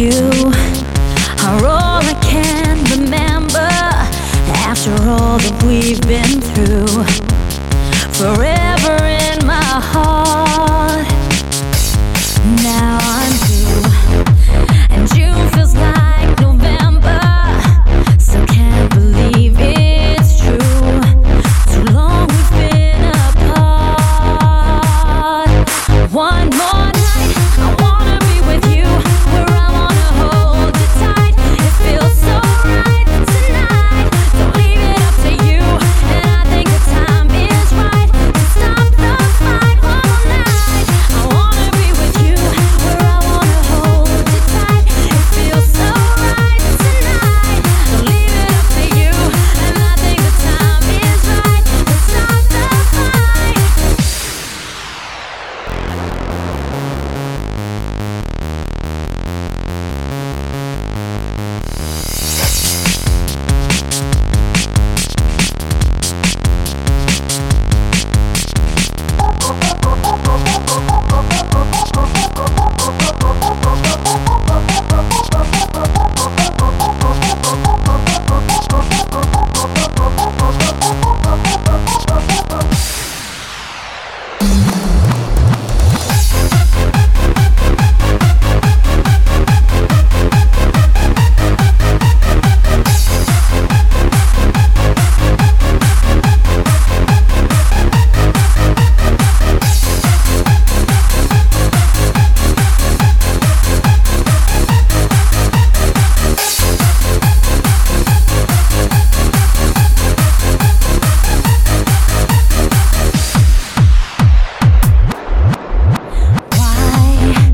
you are all I can remember after all that we've been through. Forever in my heart. Now I'm through, and June feels like November. Still can't believe it's true. Too long we've been apart. One more night, I wanna be with you, where I wanna hold you tight. It feels so right tonight. Don't leave it up to you, and I think the time is right to stop the fight. One more night, I wanna be with you, where I wanna hold you tight. It feels so right tonight. Don't leave it up to you, and I think the time is right to stop the fight.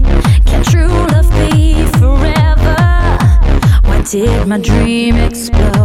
Did my dream explode?